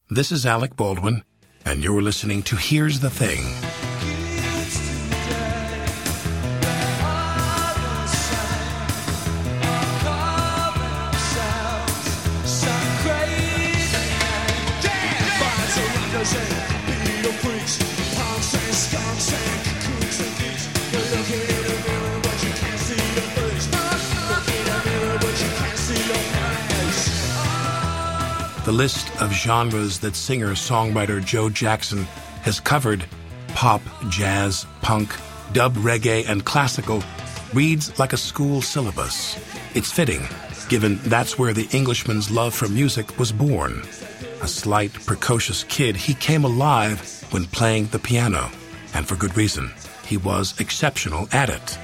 This is Alec Baldwin, and you're listening to Here's the Thing. The list of genres that singer-songwriter Joe Jackson has covered, pop, jazz, punk, dub, reggae, and classical, reads like a school syllabus. It's fitting, given that's where the Englishman's love for music was born. A slight, precocious kid, he came alive when playing the piano, and for good reason. He was exceptional at it.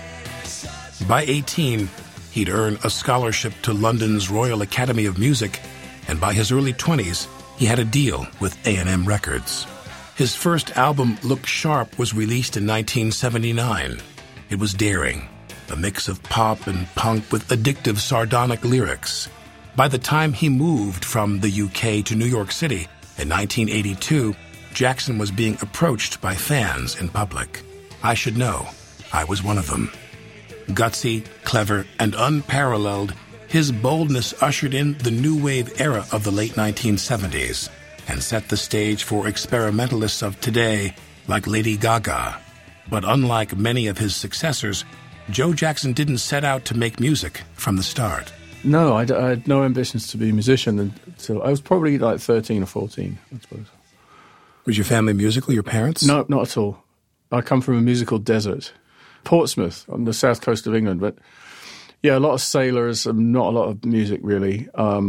By 18, he'd earned a scholarship to London's Royal Academy of Music, and by his early 20s, he had a deal with A&M Records. His first album, Look Sharp, was released in 1979. It was daring, a mix of pop and punk with addictive, sardonic lyrics. By the time he moved from the UK to New York City in 1982, Jackson was being approached by fans in public. I should know, I was one of them. Gutsy, clever, and unparalleled, his boldness ushered in the new wave era of the late 1970s and set the stage for experimentalists of today like Lady Gaga. But unlike many of his successors, Joe Jackson didn't set out to make music from the start. No, I had no ambitions to be a musician until I was probably like 13 or 14, I suppose. Was your family musical, your parents? No, not at all. I come from a musical desert. Portsmouth, on the south coast of England, but yeah, a lot of sailors, not a lot of music really.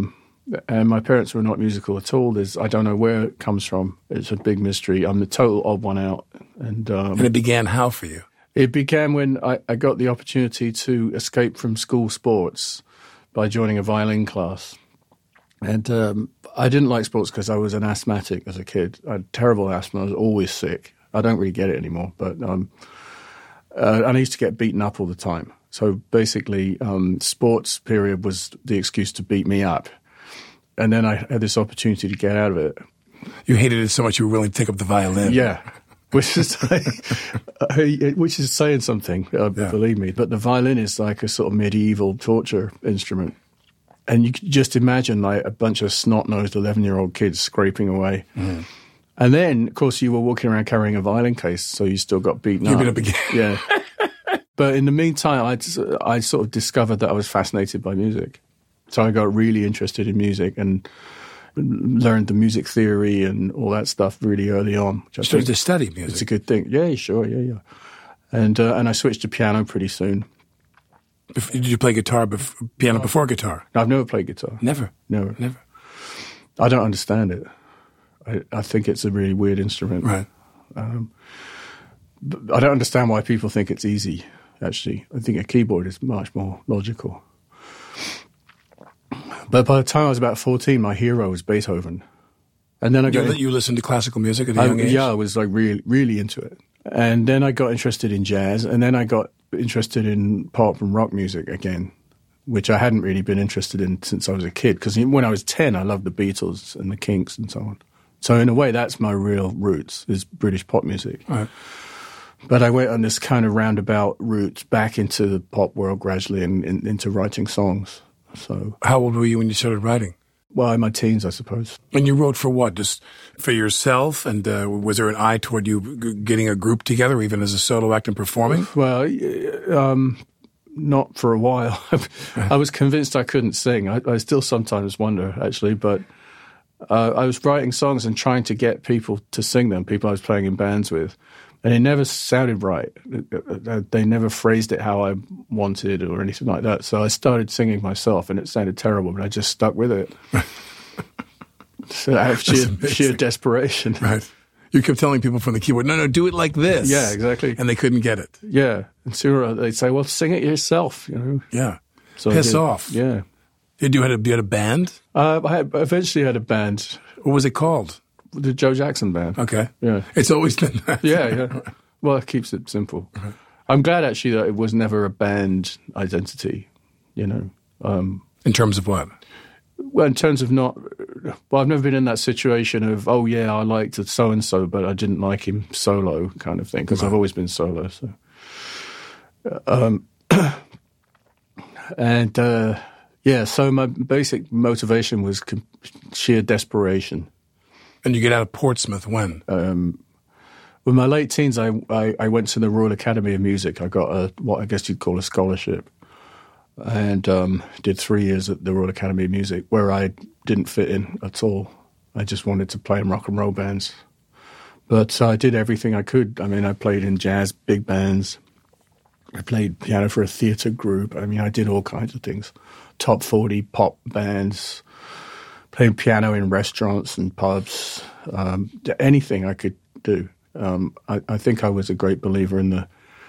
And my parents were not musical at all. I don't know where it comes from. It's a big mystery. I'm the total odd one out. And it began how for you? It began when I got the opportunity to escape from school sports by joining a violin class. And I didn't like sports because I was an asthmatic as a kid. I had terrible asthma. I was always sick. I don't really get it anymore. But and I used to get beaten up all the time. So basically, sports period was the excuse to beat me up. And then I had this opportunity to get out of it. You hated it so much you were willing to take up the violin. Yeah, which is saying something, believe me. But the violin is like a sort of medieval torture instrument. And you can just imagine like a bunch of snot-nosed 11-year-old kids scraping away. Mm. And then, of course, you were walking around carrying a violin case, so you still got beaten up. You beat up again. Yeah. But in the meantime, I sort of discovered that I was fascinated by music. So I got really interested in music and learned the music theory and all that stuff really early on. You started to study music? It's a good thing. Yeah, sure, yeah. And I switched to piano pretty soon. Did you play piano before guitar? No, I've never played guitar. Never? Never. I don't understand it. I think it's a really weird instrument. Right. But I don't understand why people think it's easy. Actually, I think a keyboard is much more logical. But by the time I was about 14, my hero was Beethoven. And then you listened to classical music at a young age? Yeah, I was like really, really into it. And then I got interested in jazz, and then I got interested in pop and rock music again, which I hadn't really been interested in since I was a kid. Because when I was 10, I loved the Beatles and the Kinks and so on. So in a way, that's my real roots, is British pop music. Right. But I went on this kind of roundabout route back into the pop world gradually and into writing songs. So, how old were you when you started writing? Well, in my teens, I suppose. And you wrote for what? Just for yourself? And was there an eye toward you getting a group together, even as a solo act and performing? Well, not for a while. I was convinced I couldn't sing. I still sometimes wonder, actually, but I was writing songs and trying to get people to sing them, people I was playing in bands with. And it never sounded right. They never phrased it how I wanted or anything like that. So I started singing myself, and it sounded terrible, but I just stuck with it. So out of sheer desperation. Right. You kept telling people from the keyboard, no, do it like this. Yeah, exactly. And they couldn't get it. Yeah. And sooner they'd say, well, sing it yourself, you know. Yeah. So piss off. Yeah. You had a band? I eventually had a band. What was it called? The Joe Jackson Band. Okay. Yeah. It's always been that. Yeah. Well, it keeps it simple. Uh-huh. I'm glad, actually, that it was never a band identity, you know. In terms of what? Well, in terms of I've never been in that situation of, oh yeah, I liked so-and-so, but I didn't like him solo kind of thing, because I've always been solo. So, so my basic motivation was sheer desperation. And you get out of Portsmouth when? With my late teens, I went to the Royal Academy of Music. I got what I guess you'd call a scholarship, and did 3 years at the Royal Academy of Music, where I didn't fit in at all. I just wanted to play in rock and roll bands. But I did everything I could. I mean, I played in jazz big bands. I played piano for a theatre group. I mean, I did all kinds of things. Top 40 pop bands, playing piano in restaurants and pubs, anything I could do. I think I was a great believer in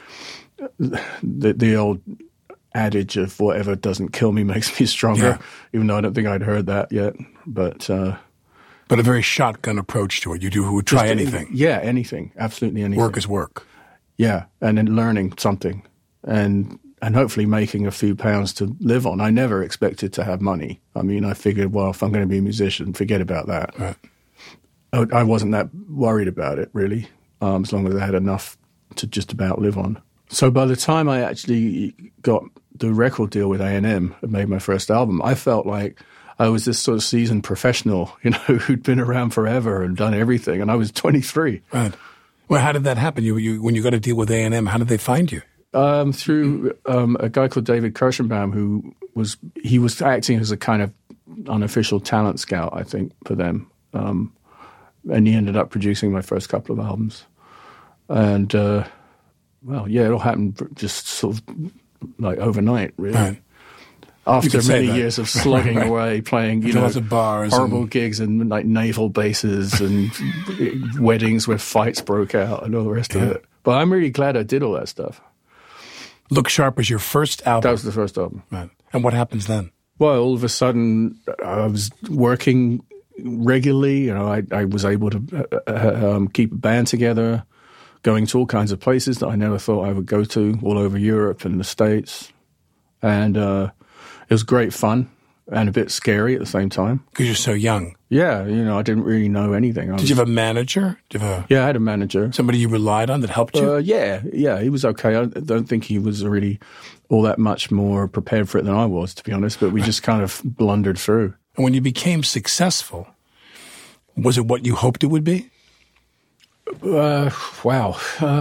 the old adage of whatever doesn't kill me makes me stronger, even though I don't think I'd heard that yet. But a very shotgun approach to it. You would try anything. Yeah, anything. Absolutely anything. Work is work. Yeah, and then learning something and hopefully making a few pounds to live on. I never expected to have money. I mean, I figured, well, if I'm going to be a musician, forget about that. Right. I wasn't that worried about it, really, as long as I had enough to just about live on. So by the time I actually got the record deal with A&M and made my first album, I felt like I was this sort of seasoned professional, who'd been around forever and done everything, and I was 23. Right. Well, how did that happen? When you got a deal with A&M, how did they find you? Through a guy called David Kirschenbaum, who was acting as a kind of unofficial talent scout, I think, for them. And he ended up producing my first couple of albums. And, it all happened just sort of like overnight, really. Right. After many years of slugging away, playing, lots of bars, horrible gigs and like naval bases and weddings where fights broke out and all the rest of it. But I'm really glad I did all that stuff. Look Sharp was your first album? That was the first album. Right. And what happens then? Well, all of a sudden, I was working regularly. I was able to keep a band together, going to all kinds of places that I never thought I would go to, all over Europe and the States. And it was great fun and a bit scary at the same time. Because you're so young. Yeah, I didn't really know anything. Did you have a manager? Yeah, I had a manager. Somebody you relied on that helped you? Yeah, he was okay. I don't think he was really all that much more prepared for it than I was, to be honest, but we just kind of blundered through. And when you became successful, was it what you hoped it would be? Wow.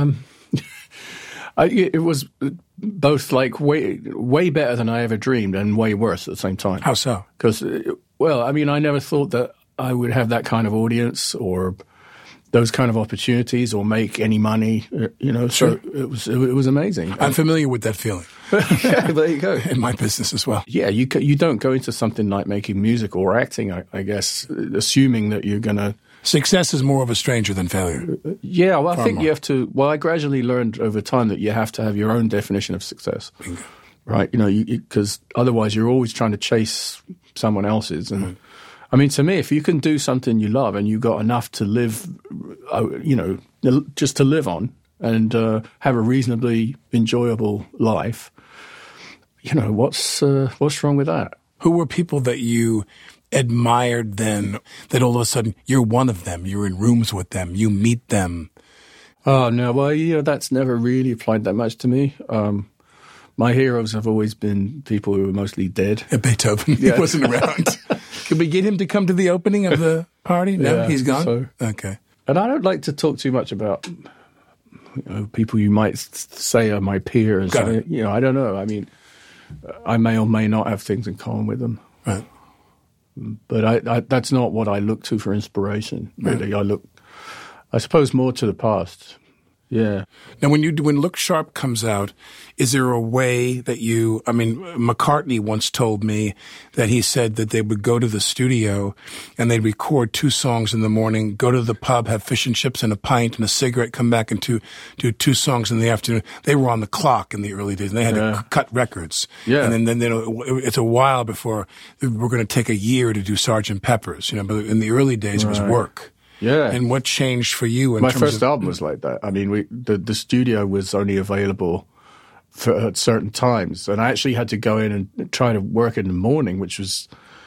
It was both like way better than I ever dreamed and way worse at the same time. How so? Because, I never thought that I would have that kind of audience or those kind of opportunities or make any money, Sure. So it was amazing. I'm familiar with that feeling. Yeah, there you go. In my business as well. Yeah, you don't go into something like making music or acting, I guess, assuming that you're going to... Success is more of a stranger than failure. Yeah, well, I think you have to... Well, I gradually learned over time that you have to have your own definition of success. Bingo. Right? Because otherwise you're always trying to chase someone else's. And I mean, to me, if you can do something you love and you got enough to live, just to live on and have a reasonably enjoyable life, what's wrong with that? Who were people that you admired then, that all of a sudden you're one of them, you're in rooms with them, you meet them? Oh, no, well, that's never really applied that much to me. My heroes have always been people who are mostly dead. Beethoven, he wasn't around. Could we get him to come to the opening of the party? No, he's gone? So, okay. And I don't like to talk too much about people you might say are my peers. Got it. I don't know. I mean, I may or may not have things in common with them. Right. But I that's not what I look to for inspiration, really. Right. I suppose, more to the past. Yeah. Now, when Look Sharp comes out, is there a way that McCartney once told me that he said that they would go to the studio and they'd record 2 songs in the morning, go to the pub, have fish and chips and a pint and a cigarette, come back and do 2 songs in the afternoon. They were on the clock in the early days and they had to cut records. Yeah. And then it's a while before we're going to take a year to do Sgt. Pepper's, but in the early days it was work. Yeah. And what changed for you? My first album was like that. I mean, the studio was only available at certain times. And I actually had to go in and try to work in the morning, which was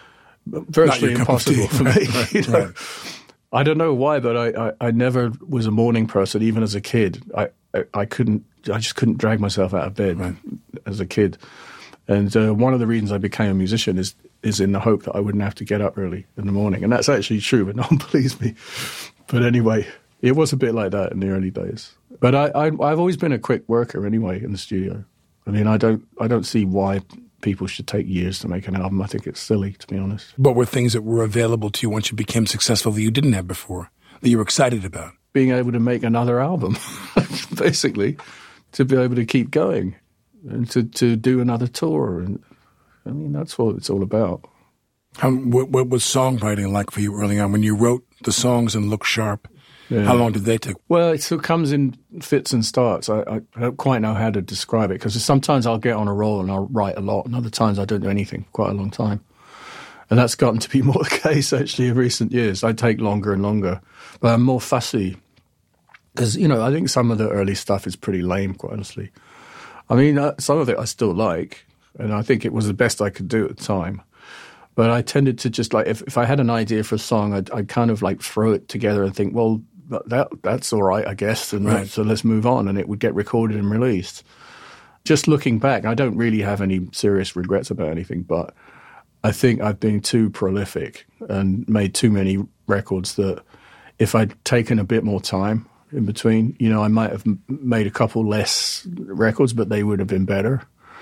virtually impossible for me. Right, You know? right. I don't know why, but I never was a morning person, even as a kid. I just couldn't drag myself out of bed as a kid. And one of the reasons I became a musician is in the hope that I wouldn't have to get up early in the morning. And that's actually true, but no one believes me. But anyway, it was a bit like that in the early days. But I've always been a quick worker anyway in the studio. I mean, I don't see why people should take years to make an album. I think it's silly, to be honest. What were things that were available to you once you became successful that you didn't have before, that you were excited about? Being able to make another album, basically, to be able to keep going and to do another tour. And I mean, that's what it's all about. What was songwriting like for you early on? When you wrote the songs and Look Sharp, how long did they take? Well, it sort of comes in fits and starts. I don't quite know how to describe it, because sometimes I'll get on a roll and I'll write a lot, and other times I don't do anything for quite a long time. And that's gotten to be more the case, actually, in recent years. I take longer and longer. But I'm more fussy because, I think some of the early stuff is pretty lame, quite honestly. I mean, some of it I still like, and I think it was the best I could do at the time. But I tended to just, like, if I had an idea for a song, I'd kind of, like, throw it together and think, well, that's all right, I guess, and so let's move on, and it would get recorded and released. Just looking back, I don't really have any serious regrets about anything, but I think I've been too prolific and made too many records that if I'd taken a bit more time in between, I might have made a couple less records, but they would have been better.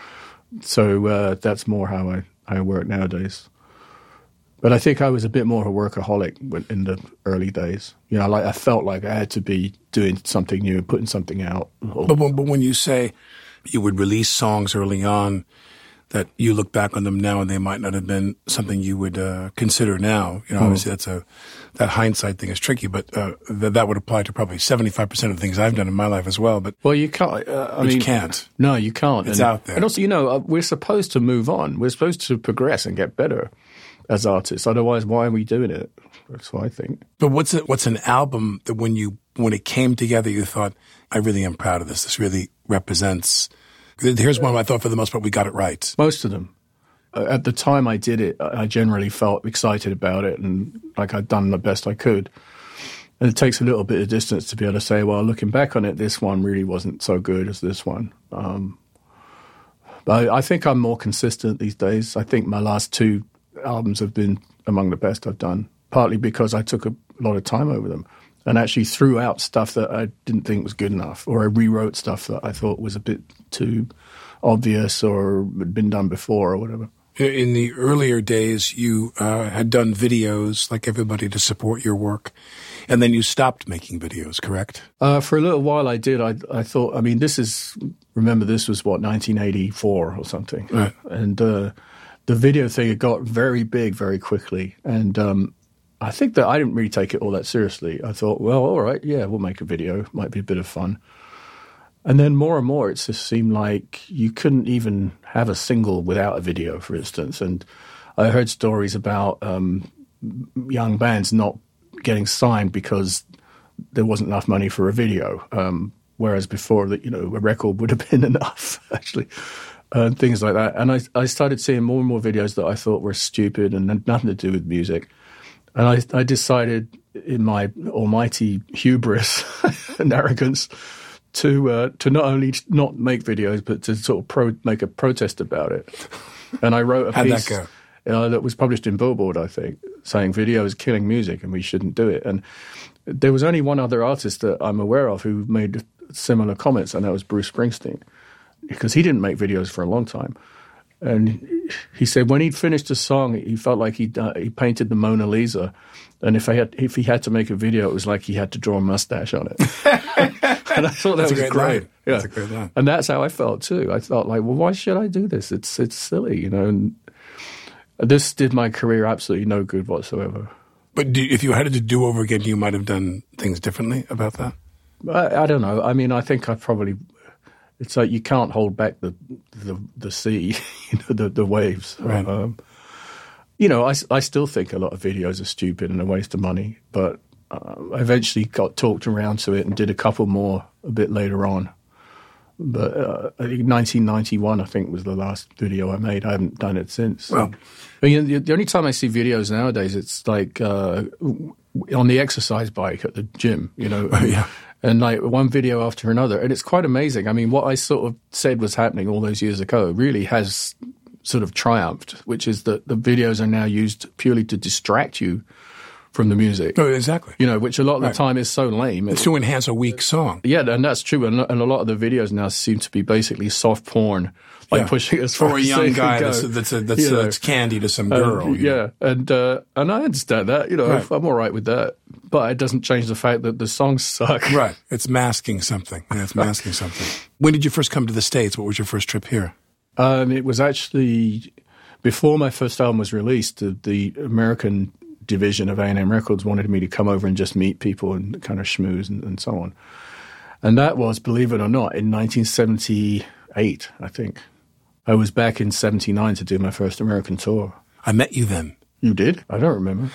So that's more how I work nowadays. But I think I was a bit more of a workaholic in the early days. I felt like I had to be doing something new, putting something out. But when you say you would release songs early on that you look back on them now and they might not have been something you would consider now, obviously that hindsight thing is tricky, but that would apply to probably 75% of the things I've done in my life as well. But well, you can't. You can't. No, you can't. It's out there. And also, we're supposed to move on. We're supposed to progress and get better as artists. Otherwise, why are we doing it? That's what I think. But what's an album that when it came together, you thought, I really am proud of this. This really represents. Here's one I thought for the most part we got it right. Most of them. At the time I did it, I generally felt excited about it and like I'd done the best I could. And it takes a little bit of distance to be able to say, well, looking back on it, this one really wasn't so good as this one. But I think I'm more consistent these days. I think my last two albums have been among the best I've done, partly because I took a lot of time over them and actually threw out stuff that I didn't think was good enough, or I rewrote stuff that I thought was a bit too obvious or had been done before or whatever. In the earlier days, you had done videos like everybody to support your work, and then you stopped making videos, correct? For a little while I did. I thought, this was, 1984 or something. Right. And the video thing, it got very big very quickly. And I think that I didn't really take it all that seriously. I thought, well, all right, yeah, we'll make a video. Might be a bit of fun. And then more and more, it just seemed like you couldn't even have a single without a video, for instance. And I heard stories about young bands not getting signed because there wasn't enough money for a video, whereas before, a record would have been enough, actually, and things like that. And I started seeing more and more videos that I thought were stupid and had nothing to do with music. And I decided, in my almighty hubris and arrogance, to not only not make videos, but to sort of make a protest about it. And I wrote a piece that was published in Billboard, I think, saying video is killing music and we shouldn't do it. And there was only one other artist that I'm aware of who made similar comments, and that was Bruce Springsteen, because he didn't make videos for a long time. And he said when he'd finished a song, he felt like he painted the Mona Lisa, and if he had to make a video, it was like he had to draw a mustache on it. And I thought that was great. Yeah. That's a great line. And that's how I felt too. I thought, like, well, why should I do this? It's silly, And this did my career absolutely no good whatsoever. But if you had it to do over again, you might have done things differently about that? I don't know. I think I probably. It's like you can't hold back the sea, the waves. Right. I still think a lot of videos are stupid and a waste of money, but I eventually got talked around to it and did a couple more a bit later on. But I think 1991, I think, was the last video I made. I haven't done it since. Well, the only time I see videos nowadays, it's like on the exercise bike at the gym, Yeah. And like one video after another. And it's quite amazing. I mean, what I sort of said was happening all those years ago really has sort of triumphed, which is that the videos are now used purely to distract you from the music. Oh, exactly. Which a lot of the time is so lame. It's to enhance a weak song. Yeah, and that's true. And a lot of the videos now seem to be basically soft porn, like pushing us for a young guy that's candy to some girl. And I understand that. Right. I'm all right with that. But it doesn't change the fact that the songs suck. Right. It's masking something. Yeah, it's masking something. When did you first come to the States? What was your first trip here? It was actually before my first album was released. The American division of A&M Records wanted me to come over and just meet people and kind of schmooze and so on. And that was, believe it or not, in 1978, I think. I was back in 79 to do my first American tour. I met you then. You did? I don't remember.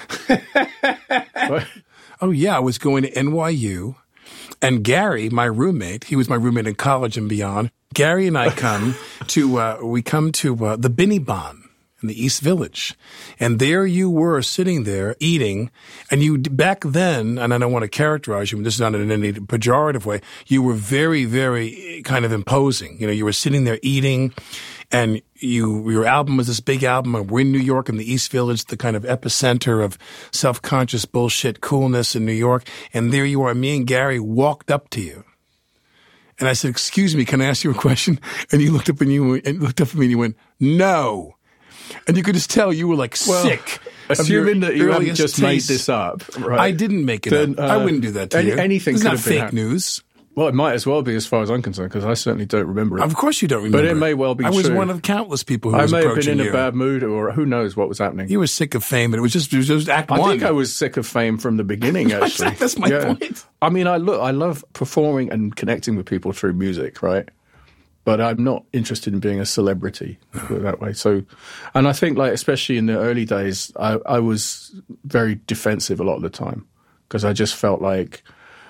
Oh, yeah. I was going to NYU. And Gary, my roommate, he was my roommate in college and beyond. Gary and I come to the Binny Bon in the East Village. And there you were sitting there eating. And you, back then, and I don't want to characterize you, but this is not in any pejorative way, you were very, very kind of imposing. You were sitting there eating. And your album was this big album. We're in New York in the East Village, the kind of epicenter of self-conscious bullshit coolness in New York. And there you are. Me and Gary walked up to you. And I said, "Excuse me, can I ask you a question?" And you looked up at me and you went, "No." And you could just tell you were like sick. Assuming that you haven't just made this up. Right? I didn't make it up. I wouldn't do that to you. Anything it's could not have been fake news. Well, it might as well be as far as I'm concerned, because I certainly don't remember it. Of course you don't remember it. But it may well be true. I was one of countless people who was approaching you. I may have been in a bad mood, or who knows what was happening. You were sick of fame, and it was just act one. I think I was sick of fame from the beginning, actually. That's my point. I mean, I love performing and connecting with people through music, right? But I'm not interested in being a celebrity, put it that way. So, and I think, like, especially in the early days, I was very defensive a lot of the time, because I just felt like,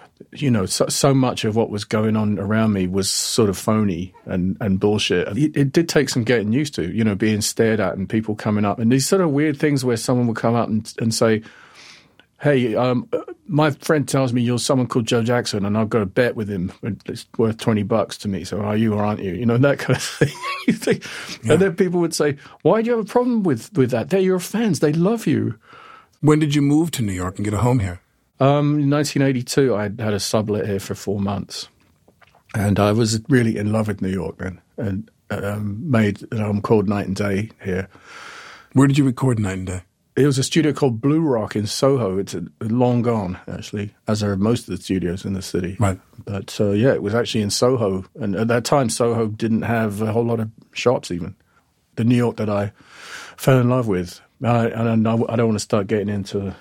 so much of what was going on around me was sort of phony and bullshit. It did take some getting used to, being stared at and people coming up. And these sort of weird things where someone would come up and say, "Hey, my friend tells me you're someone called Joe Jackson, and I've got a bet with him. It's worth $20 to me. So are you or aren't you?" That kind of thing. And then people would say, "Why do you have a problem with that? They're your fans. They love you." When did you move to New York and get a home here? In 1982, I had a sublet here for 4 months. And I was really in love with New York then, and made an album called Night and Day here. Where did you record Night and Day? It was a studio called Blue Rock in Soho. It's long gone, actually, as are most of the studios in the city. Right. But, it was actually in Soho. And at that time, Soho didn't have a whole lot of shops even. The New York that I fell in love with. And I don't want to start getting into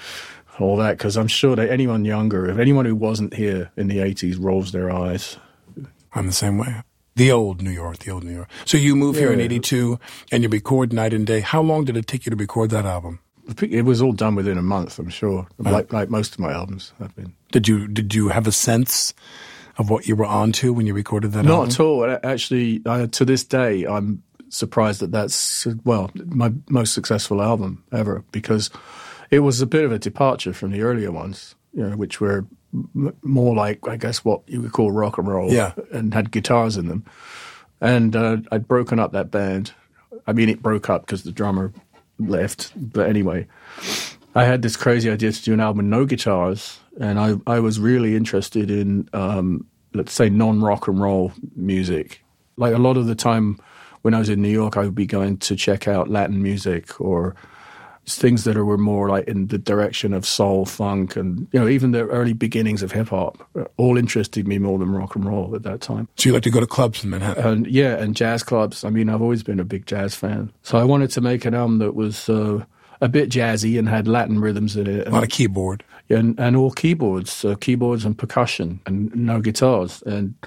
all that, because I'm sure that anyone younger, if anyone who wasn't here in the 80s rolls their eyes. I'm the same way. The old New York. So you moved here in 82 and you record Night and Day. How long did it take you to record that album? It was all done within a month, I'm sure, like most of my albums have been. Did you have a sense of what you were onto when you recorded that album? Not at all. Actually, to this day, I'm surprised that that's, my most successful album ever, because it was a bit of a departure from the earlier ones, which were more like, I guess, what you would call rock and roll, and had guitars in them. And I'd broken up that band. I mean, it broke up because the drummer left. But anyway, I had this crazy idea to do an album with no guitars, and I was really interested in, let's say, non-rock and roll music. Like a lot of the time when I was in New York, I would be going to check out Latin music or things that were more like in the direction of soul, funk, and even the early beginnings of hip hop all interested me more than rock and roll at that time. So you like to go to clubs in Manhattan? And jazz clubs. I mean, I've always been a big jazz fan. So I wanted to make an album that was a bit jazzy and had Latin rhythms in it. A lot of keyboard. And all keyboards, keyboards and percussion, and no guitars. And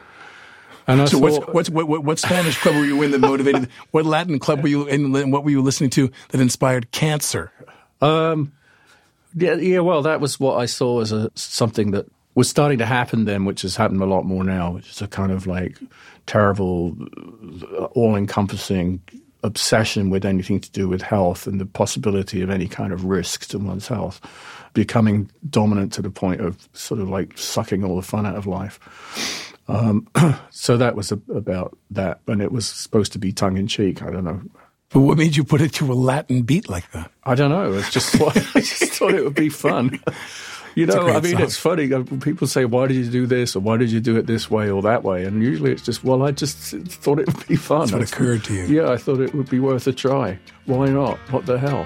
I so what Spanish club were you in that motivated? What Latin club were you in? And what were you listening to that inspired Cancer? Well, that was what I saw as something that was starting to happen then, which has happened a lot more now, which is a kind of like terrible, all-encompassing obsession with anything to do with health and the possibility of any kind of risk to one's health becoming dominant to the point of sort of like sucking all the fun out of life. So that was about that, and it was supposed to be tongue-in-cheek. I don't know. But what made you put it to a Latin beat like that? I don't know. It's just I just thought it would be fun. You know, I mean, song. It's funny. People say, why did you do this? Or why did you do it this way or that way? And usually it's just, well, I just thought it would be fun. That's what occurred to you. Yeah, I thought it would be worth a try. Why not? What the hell?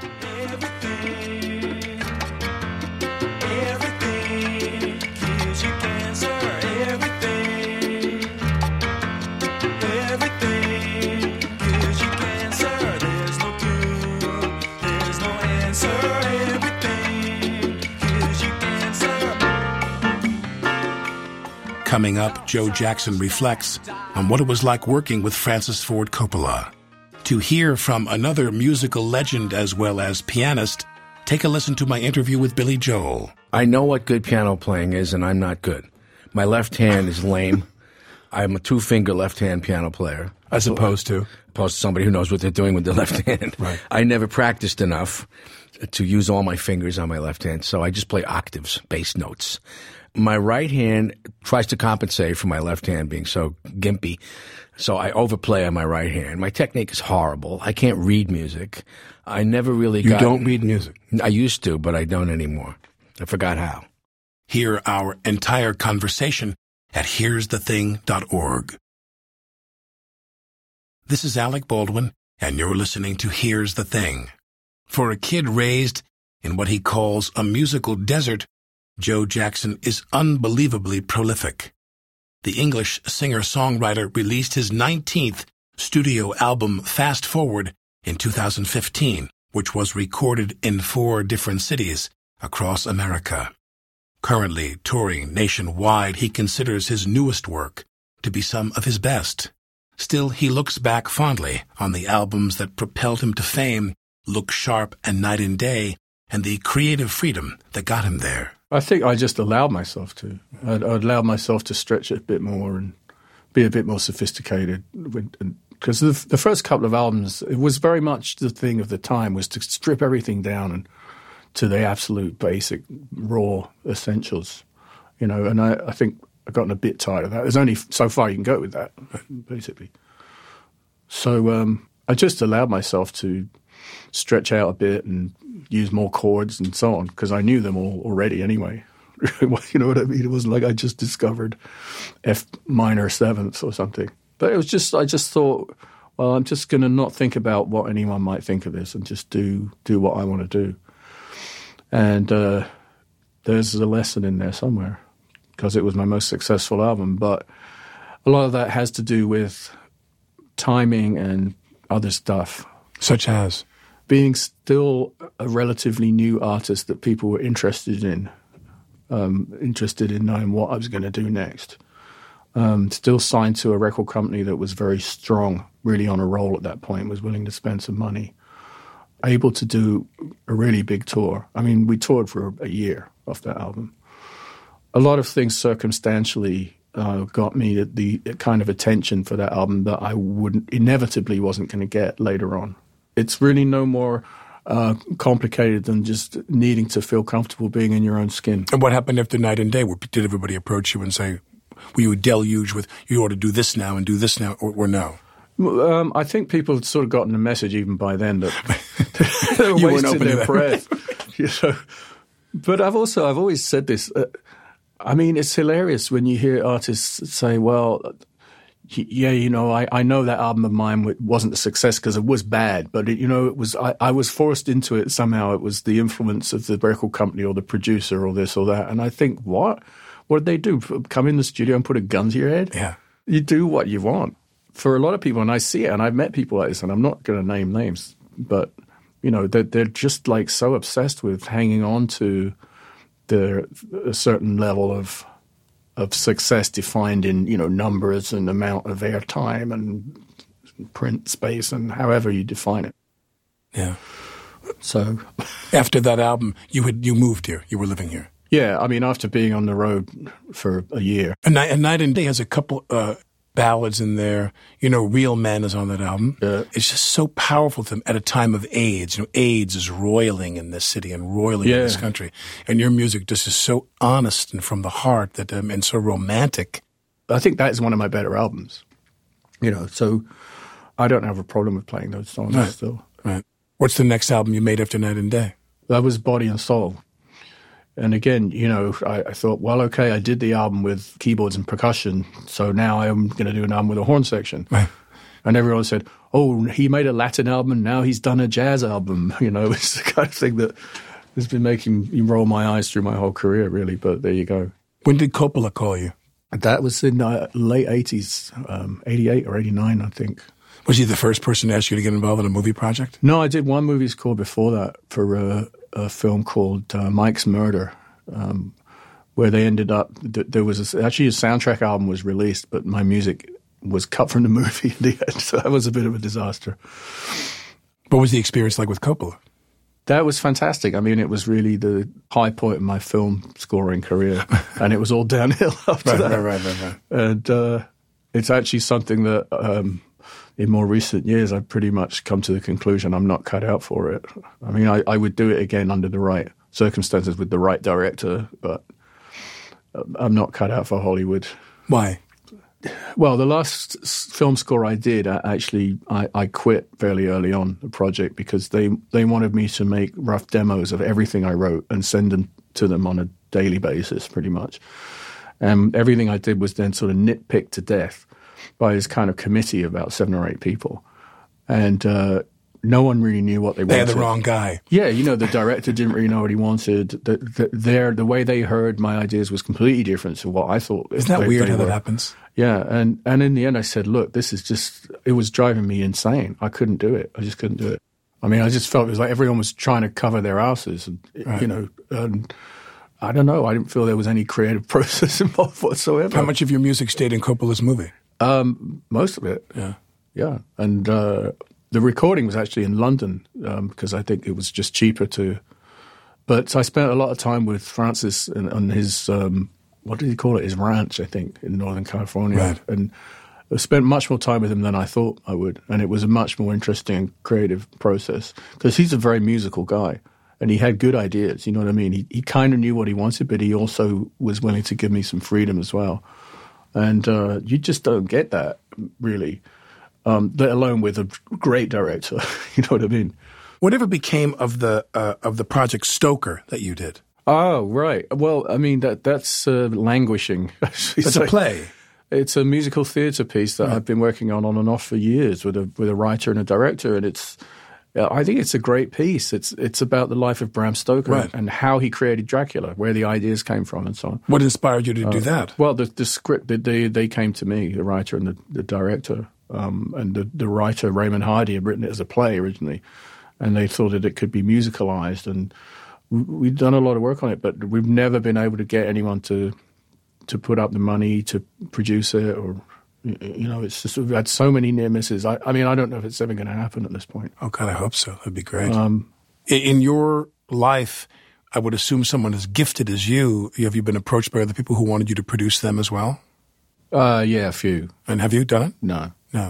Coming up, Joe Jackson reflects on what it was like working with Francis Ford Coppola. To hear from another musical legend as well as pianist, take a listen to my interview with Billy Joel. I know what good piano playing is, and I'm not good. My left hand is lame. I'm a two-finger left-hand piano player. As opposed to somebody who knows what they're doing with their left hand. Right. I never practiced enough to use all my fingers on my left hand, so I just play octaves, bass notes. My right hand tries to compensate for my left hand being so gimpy, so I overplay on my right hand. My technique is horrible. I can't read music. I never really You don't read music? I used to, but I don't anymore. I forgot how. Hear our entire conversation at here'sthething.org. This is Alec Baldwin, and you're listening to Here's the Thing. For a kid raised in what he calls a musical desert, Joe Jackson is unbelievably prolific. The English singer-songwriter released his 19th studio album, Fast Forward, in 2015, which was recorded in 4 different cities across America. Currently touring nationwide, he considers his newest work to be some of his best. Still, he looks back fondly on the albums that propelled him to fame, Look Sharp and Night and Day, and the creative freedom that got him there. I think I just allowed myself to. I allowed myself to stretch it a bit more and be a bit more sophisticated. Because the first couple of albums, it was very much the thing of the time, was to strip everything down and to the absolute basic, raw essentials. You know, and I think I've gotten a bit tired of that. There's only so far you can go with that, basically. So I just allowed myself to stretch out a bit and use more chords and so on, because I knew them all already anyway. You know what I mean? It wasn't like I just discovered F minor seventh or something. But it was just, I just thought, well, I'm just going to not think about what anyone might think of this and just do what I want to do. And there's a lesson in there somewhere, because it was my most successful album. But a lot of that has to do with timing and other stuff. Such as? Being still a relatively new artist that people were interested in knowing what I was going to do next. Still signed to a record company that was very strong, really on a roll at that point, was willing to spend some money. Able to do a really big tour. I mean, we toured for a year off that album. A lot of things circumstantially got me the kind of attention for that album that I inevitably wasn't going to get later on. It's really no more complicated than just needing to feel comfortable being in your own skin. And what happened after Night and Day? Did everybody approach you and say, were you deluged with, you ought to do this now and do this now, or no? I think people had sort of gotten the message even by then that they were wasting their breath. You know? But I've always said this. I mean, it's hilarious when you hear artists say, well, yeah, you know, I know that album of mine wasn't a success because it was bad, but it was I was forced into it somehow. It was the influence of the record company or the producer or this or that. And I think, what did they do? Come in the studio and put a gun to your head? Yeah. You do what you want. For a lot of people, and I see it, and I've met people like this, and I'm not going to name names, but, you know, they're just like so obsessed with hanging on to a certain level of success defined in, you know, numbers and amount of airtime and print space and however you define it. Yeah. So after that album, you moved here. You were living here. Yeah, I mean, after being on the road for a year. And Night and Day has a couple ballads in there. You know, Real Men is on that album. Yeah. It's just so powerful to them at a time of AIDS. You know, AIDS is roiling in this city and roiling in this country. And your music just is so honest and from the heart that and so romantic. I think that is one of my better albums. You know, so I don't have a problem with playing those songs still. Right. What's the next album you made after Night and Day? That was Body and Soul. And again, you know, I thought, well, okay, I did the album with keyboards and percussion, so now I'm going to do an album with a horn section. Right. And everyone said, oh, he made a Latin album, and now he's done a jazz album. You know, it's the kind of thing that has been making me roll my eyes through my whole career, really. But there you go. When did Coppola call you? That was in late 80s, 88 or 89, I think. Was he the first person to ask you to get involved in a movie project? No, I did one movie score before that for a film called Mike's Murder, where they ended up, there was actually a soundtrack album was released, but my music was cut from the movie in the end, so that was a bit of a disaster. What was the experience like with Coppola? That was fantastic. I mean, it was really the high point of my film scoring career, and it was all downhill after that. Right. And it's actually something that in more recent years, I've pretty much come to the conclusion I'm not cut out for it. I mean, I would do it again under the right circumstances with the right director, but I'm not cut out for Hollywood. Why? Well, the last film score I did, I quit fairly early on the project because they wanted me to make rough demos of everything I wrote and send them to them on a daily basis, pretty much. And everything I did was then sort of nitpicked to death by this kind of committee of about 7 or 8 people. And no one really knew what they wanted. They had the wrong guy. Yeah, you know, the director didn't really know what he wanted. The way they heard my ideas was completely different to what I thought. Isn't that weird how that happens? Yeah, and in the end I said, look, this is just, it was driving me insane. I couldn't do it. I just couldn't do it. I mean, I just felt it was like everyone was trying to cover their asses, and, you know, and I don't know. I didn't feel there was any creative process involved whatsoever. How much of your music stayed in Coppola's movie? Most of it. Yeah. And the recording was actually in London because I think it was just cheaper to. But I spent a lot of time with Francis on his, what did he call it? His ranch, I think, in Northern California. Right. And I spent much more time with him than I thought I would. And it was a much more interesting and creative process because he's a very musical guy. And he had good ideas, you know what I mean? He kind of knew what he wanted, but he also was willing to give me some freedom as well. And you just don't get that, really, let alone with a great director. You know what I mean? Whatever became of the project Stoker that you did? Oh, right. Well, I mean, that's languishing. It's a play. It's a musical theatre piece that I've been working on and off for years with a writer and a director, and I think it's a great piece. It's about the life of Bram Stoker and how he created Dracula, where the ideas came from, and so on. What inspired you to do that? Well, the script, they came to me, the writer and the director, and the writer Raymond Hardy had written it as a play originally, and they thought that it could be musicalized, and we've done a lot of work on it, but we've never been able to get anyone to put up the money to produce it, or. You know, it's just we've had so many near misses. I mean, I don't know if it's ever going to happen at this point. Oh, God, I hope so. That'd be great. In your life, I would assume someone as gifted as you, have you been approached by other people who wanted you to produce them as well? Yeah, a few. And have you done it? No.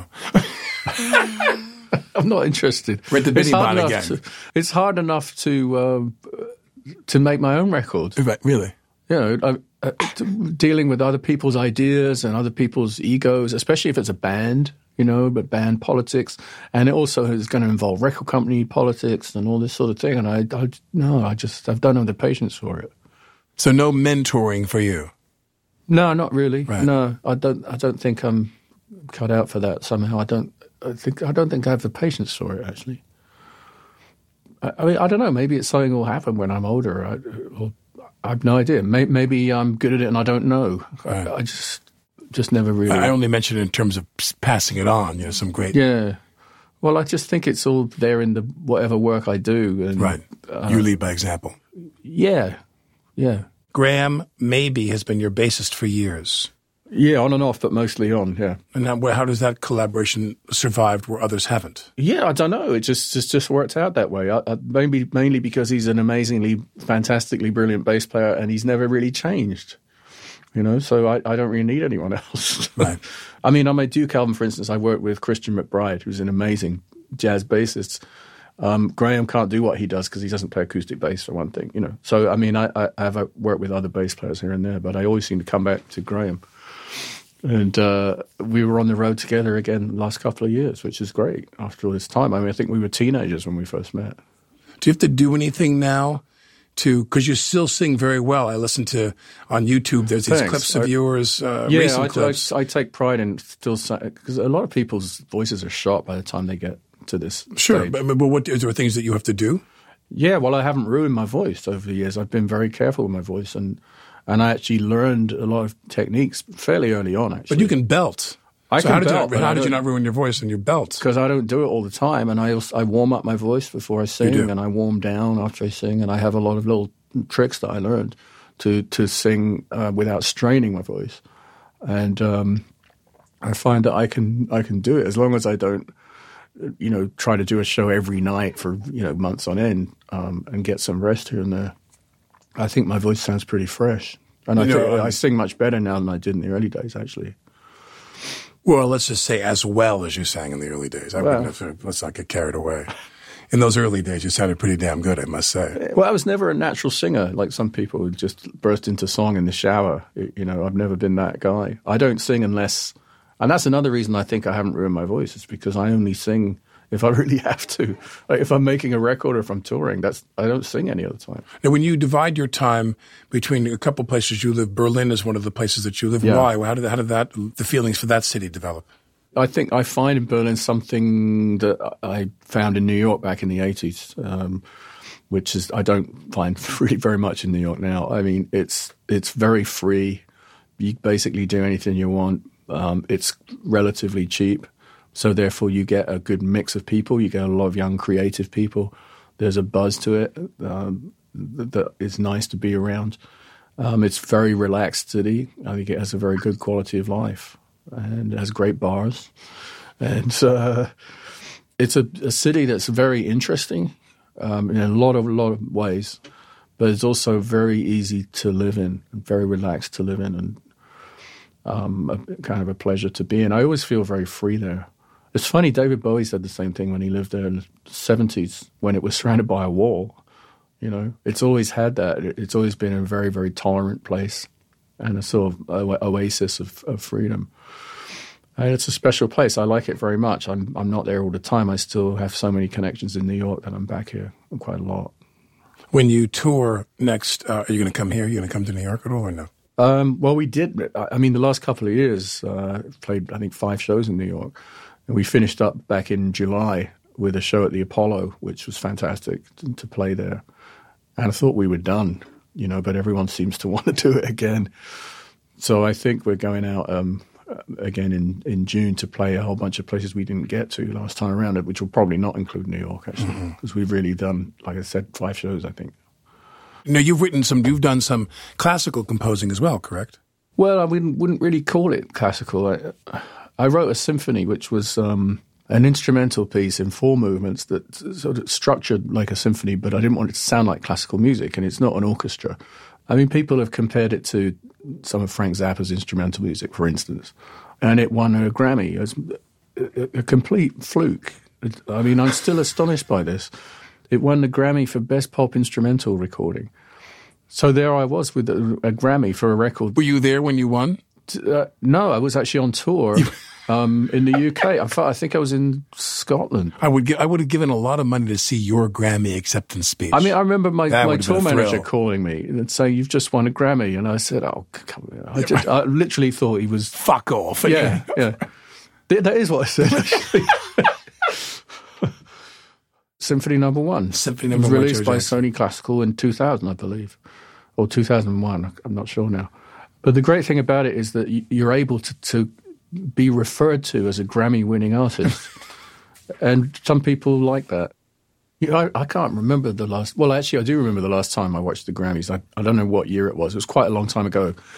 I'm not interested. Read the Bitty Bot again. It's hard enough to make my own records. Right, really? You know, dealing with other people's ideas and other people's egos, especially if it's a band, you know, but band politics. And it also is going to involve record company politics and all this sort of thing. And I don't have the patience for it. So no mentoring for you? No, not really. Right. No, I don't think I'm cut out for that somehow. I don't think I have the patience for it, actually. I mean, I don't know. Maybe it's something will happen when I'm older. I have no idea. Maybe I'm good at it and I don't know. Right. I just never really. I only mention it in terms of passing it on. You know, some great. Yeah. Well, I just think it's all there in the whatever work I do. And, right. You lead by example. Yeah. Yeah. Graham Maby has been your bassist for years. Yeah, on and off, but mostly on, yeah. And now, how does that collaboration survive where others haven't? Yeah, I don't know. It just worked out that way. Mainly because he's an amazingly, fantastically brilliant bass player, and he's never really changed. So I don't really need anyone else. Right. I mean, on my Duke album, for instance, I worked with Christian McBride, who's an amazing jazz bassist. Graham can't do what he does because he doesn't play acoustic bass, for one thing. So I mean, I have worked with other bass players here and there, but I always seem to come back to Graham. And we were on the road together again the last couple of years, which is great after all this time. I mean, I think we were teenagers when we first met. Do you have to do anything now because you still sing very well? I listen to, on YouTube, there's these clips of yours, recent clips. I take pride in still because a lot of people's voices are shot by the time they get to this Sure, stage. but what, is there things that you have to do? Yeah, well, I haven't ruined my voice over the years. I've been very careful with my voice, and I actually learned a lot of techniques fairly early on, actually. But you can belt. I so can belt. how did you not ruin your voice in your belt? Because I don't do it all the time, and I warm up my voice before I sing, and I warm down after I sing, and I have a lot of little tricks that I learned to sing without straining my voice. And I find that I can do it as long as I don't try to do a show every night for months on end and get some rest here and there. I think my voice sounds pretty fresh, and I sing much better now than I did in the early days, actually. Well, let's just say as well as you sang in the early days. Let's not get carried away. In those early days, you sounded pretty damn good, I must say. Well, I was never a natural singer like some people who just burst into song in the shower. I've never been that guy. I don't sing unless, and that's another reason I think I haven't ruined my voice, is because I only sing if I really have to. Like if I'm making a record or if I'm touring, I don't sing any other time. Now, when you divide your time between a couple places you live, Berlin is one of the places that you live. Yeah. Why? How did the feelings for that city develop? I think I find in Berlin something that I found in New York back in the 80s, which is I don't find really very much in New York now. I mean, it's very free. You basically do anything you want. It's relatively cheap. So therefore, you get a good mix of people. You get a lot of young, creative people. There's a buzz to it that is nice to be around. It's a very relaxed city. I think it has a very good quality of life, and it has great bars. And it's a city that's very interesting in a lot of ways, but it's also very easy to live in, and very relaxed to live in, and kind of a pleasure to be in. I always feel very free there. It's funny, David Bowie said the same thing when he lived there in the 70s when it was surrounded by a wall. It's always had that. It's always been a very, very tolerant place and a sort of oasis of freedom. And it's a special place. I like it very much. I'm not there all the time. I still have so many connections in New York that I'm back here quite a lot. When you tour next, are you going to come here? Are you going to come to New York at all or no? Well, we did. I mean, the last couple of years, played, I think, 5 shows in New York. And we finished up back in July with a show at the Apollo, which was fantastic to play there. And I thought we were done, but everyone seems to want to do it again. So I think we're going out again in June to play a whole bunch of places we didn't get to last time around, which will probably not include New York, actually, because we've really done, like I said, 5 shows, I think. Now, you've done some classical composing as well, correct? Well, I wouldn't really call it classical. I wrote a symphony, which was an instrumental piece in 4 movements that sort of structured like a symphony, but I didn't want it to sound like classical music, and it's not an orchestra. I mean, people have compared it to some of Frank Zappa's instrumental music, for instance, and it won a Grammy as a complete fluke. I mean, I'm still astonished by this. It won the Grammy for Best Pop Instrumental Recording. So there I was with a Grammy for a record. Were you there when you won? No, I was actually on tour in the UK. I think I was in Scotland. I would have given a lot of money to see your Grammy acceptance speech. I mean, I remember my tour manager calling me and saying, "You've just won a Grammy," and I said, "Oh, come on." I literally thought he was fuck off. Yeah. That is what I said. Actually. Symphony No. 1. Symphony No. 1 was released by Sony Classical in 2000, I believe, or 2001. I'm not sure now. But the great thing about it is that you're able to be referred to as a Grammy-winning artist, and some people like that. I can't remember the last. Well, actually, I do remember the last time I watched the Grammys. I don't know what year it was. It was quite a long time ago,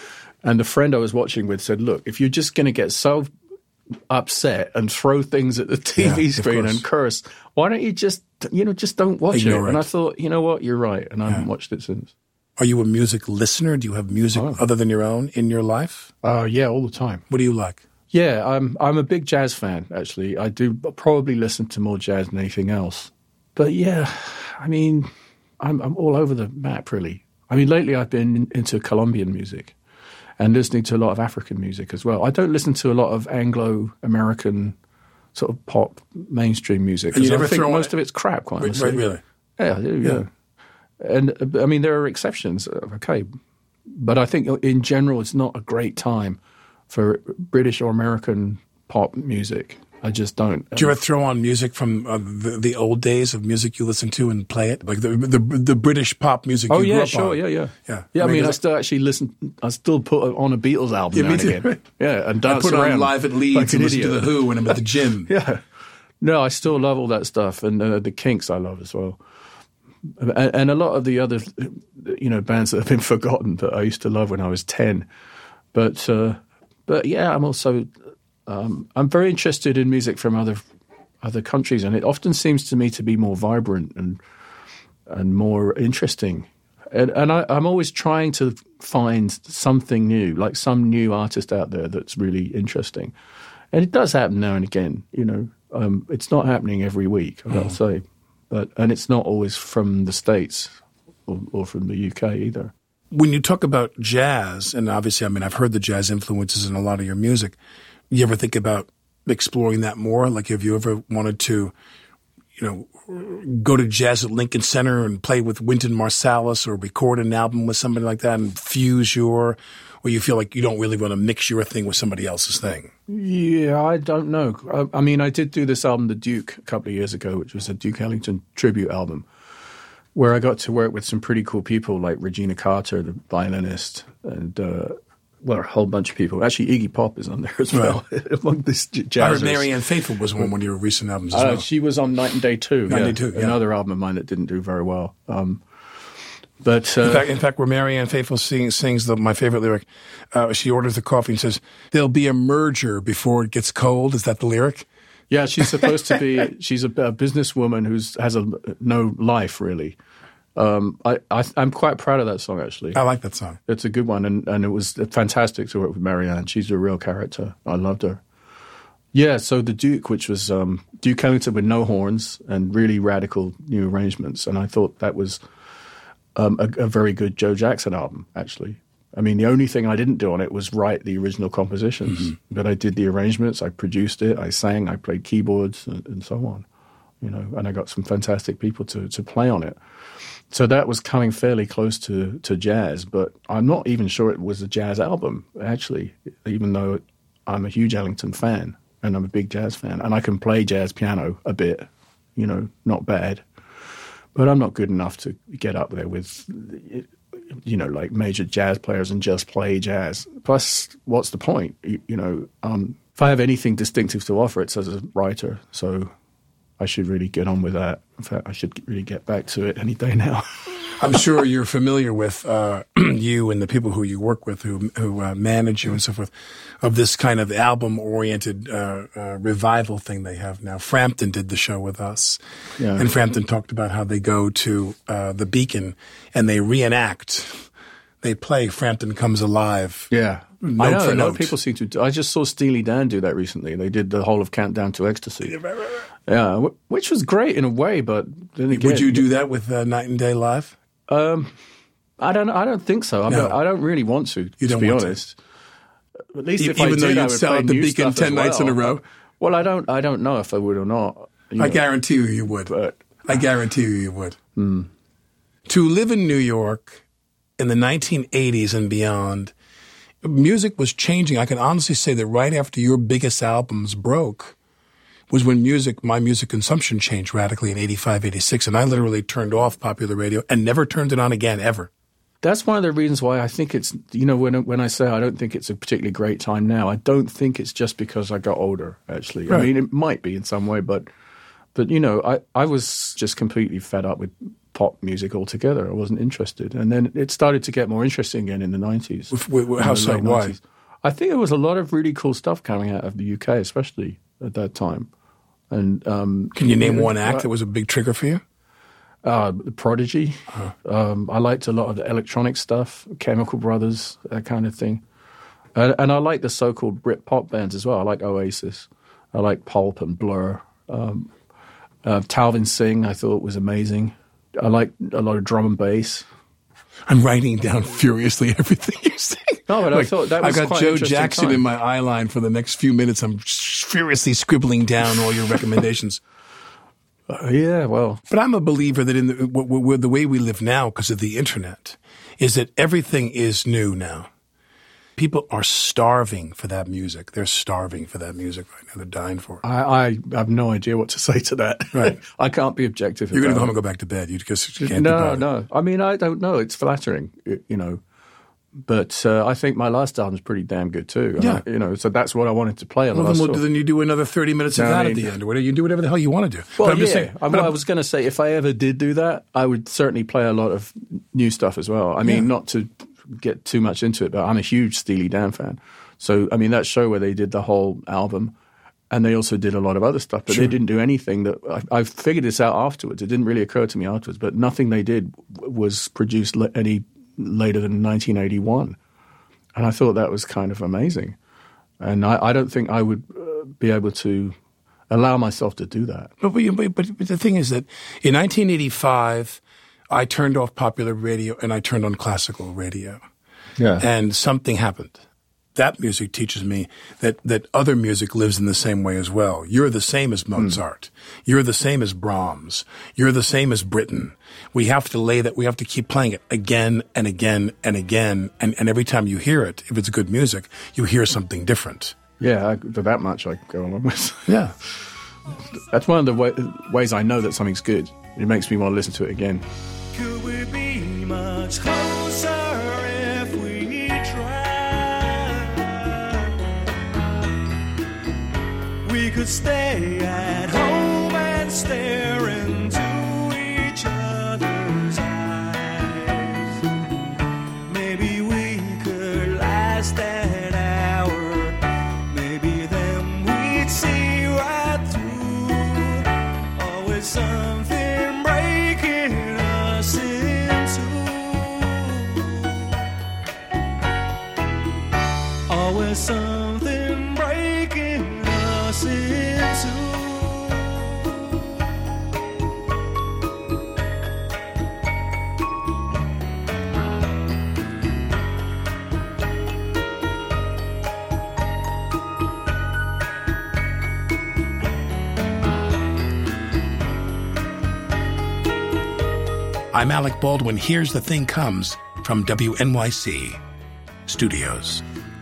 And the friend I was watching with said, look, if you're just going to get so upset and throw things at the TV screen and curse, why don't you just don't watch Ignore it. And I thought, you know what, you're right. And I haven't watched it since. Are you a music listener? Do you have music other than your own in your life? Yeah, all the time. What do you like? Yeah, I'm a big jazz fan, actually. I do probably listen to more jazz than anything else. But yeah, I mean, I'm all over the map, really. I mean, lately I've been into Colombian music and listening to a lot of African music as well. I don't listen to a lot of Anglo-American sort of pop mainstream music. And you never I think throw most of it's crap, quite honestly. Right, really? Yeah, I do, yeah. And, I mean, there are exceptions, okay. But I think in general it's not a great time for British or American pop music. I just don't. Do you ever throw on music from the old days of music you listen to and play it? Like the British pop music you grew up on? Yeah. I mean, I still actually listen. I still put on a Beatles album now and again. Yeah, and dance around. I put on Live at Leeds like and listen to The Who when I'm at the gym. Yeah. No, I still love all that stuff. And the Kinks I love as well. And a lot of the other, bands that have been forgotten that I used to love when I was 10. But yeah, I'm also... I'm very interested in music from other countries, and it often seems to me to be more vibrant and more interesting. And I'm always trying to find something new, like some new artist out there that's really interesting. And it does happen now and again. It's not happening every week, I've got to say, and it's not always from the States or from the UK either. When you talk about jazz, and obviously, I mean, I've heard the jazz influences in a lot of your music. You ever think about exploring that more? Like, have you ever wanted to, go to jazz at Lincoln Center and play with Wynton Marsalis or record an album with somebody like that and fuse or you feel like you don't really want to mix your thing with somebody else's thing? Yeah, I don't know. I mean, I did do this album, The Duke, a couple of years ago, which was a Duke Ellington tribute album, where I got to work with some pretty cool people like Regina Carter, the violinist, and a whole bunch of people. Actually, Iggy Pop is on there as well, among this jazzers. I heard Marianne Faithfull was one of your recent albums as well. She was on Night and Day too. Another album of mine that didn't do very well. But in fact, where Marianne Faithfull sings my favorite lyric, she orders the coffee and says, "There'll be a merger before it gets cold." Is that the lyric? Yeah, she's supposed to be. She's a businesswoman who has no life really. I'm quite proud of that song, actually. I like that song. It's a good one, and it was fantastic to work with Marianne. She's a real character. I loved her. Yeah, so the Duke, which was Duke Ellington with no horns and really radical new arrangements, and I thought that was a very good Joe Jackson album, actually. I mean, the only thing I didn't do on it was write the original compositions, but I did the arrangements, I produced it, I sang, I played keyboards, and so on. And I got some fantastic people to play on it. So that was coming fairly close to jazz, but I'm not even sure it was a jazz album, actually, even though I'm a huge Ellington fan and I'm a big jazz fan. And I can play jazz piano a bit, not bad. But I'm not good enough to get up there with, like major jazz players and just play jazz. Plus, what's the point? If I have anything distinctive to offer, it's as a writer, so... I should really get on with that. In fact, I should really get back to it any day now. I'm sure you're familiar with you and the people who you work with who manage you and so forth, of this kind of album-oriented revival thing they have now. Frampton did the show with us, and Frampton talked about how they go to the Beacon and they reenact. They play Frampton Comes Alive. Yeah. Note for note. People seem to. I just saw Steely Dan do that recently. They did the whole of Countdown to Ecstasy. Yeah, which was great in a way, but then again, would you do that with Night and Day Live? I don't think so. I don't really want to be honest. At least if even I did, though you'd sell at the Beacon 10 nights in a row. Well, I don't know if I would or not. I guarantee you would. But I guarantee you would. To live in New York in the 1980s and beyond, music was changing. I can honestly say that right after your biggest albums broke was when my music consumption changed radically in 85, 86. And I literally turned off popular radio and never turned it on again, ever. That's one of the reasons why I think it's, when I say I don't think it's a particularly great time now, I don't think it's just because I got older, actually. Right. I mean, it might be in some way, but I was just completely fed up with pop music altogether. I wasn't interested. And then it started to get more interesting again in the 90s. How so? Why? I think there was a lot of really cool stuff coming out of the UK, especially at that time. And can you name one act that was a big trigger for you? The Prodigy. I liked a lot of the electronic stuff, Chemical Brothers, that kind of thing. And I like the so-called Brit-pop bands as well. I like Oasis. I like Pulp and Blur. Talvin Singh I thought was amazing. I like a lot of drum and bass. I'm writing down furiously everything you're saying. No, but I thought that was I've got quite Joe interesting Jackson time. in my eye line for the next few minutes. I'm furiously scribbling down all your recommendations. Yeah, well. But I'm a believer that in the way we live now, because of the internet, is that everything is new now. People are starving for that music. They're starving for that music right now. They're dying for it. I have no idea what to say to that. Right. I can't be objective. You're going to go about home it. and go back to bed. You just can't be bothered. No. I mean, I don't know. It's flattering, you know. But I think my last album's pretty damn good too. Yeah. So that's what I wanted to play on. Well, then you do another 30 minutes of that at the end, or whatever. You do whatever the hell you want to do. Well, but I'm just saying. I was going to say, if I ever did do that, I would certainly play a lot of new stuff as well. I mean, not to get too much into it, but I'm a huge Steely Dan fan. So, I mean, that show where they did the whole album, and they also did a lot of other stuff, but they didn't do anything that I figured this out afterwards. It didn't really occur to me afterwards, but nothing they did was produced any later than 1981. And I thought that was kind of amazing. And I don't think I would be able to allow myself to do that. But the thing is that in 1985, I turned off popular radio and I turned on classical radio. Yeah. And something happened. That music teaches me that other music lives in the same way as well. You're the same as Mozart. You're the same as Brahms. You're the same as Britten. We have to keep playing it again and again and again. And every time you hear it, if it's good music, you hear something different. Yeah, that much I go along with. Yeah. That's one of the ways I know that something's good. It makes me want to listen to it again. Could we be much closer if we tried? We could stay at home and stare into each other's eyes. Maybe we could last an hour. Maybe then we'd see right through. Always something breaking us in two. Always something breaking us in two. I'm Alec Baldwin. Here's the Thing Comes from WNYC Studios.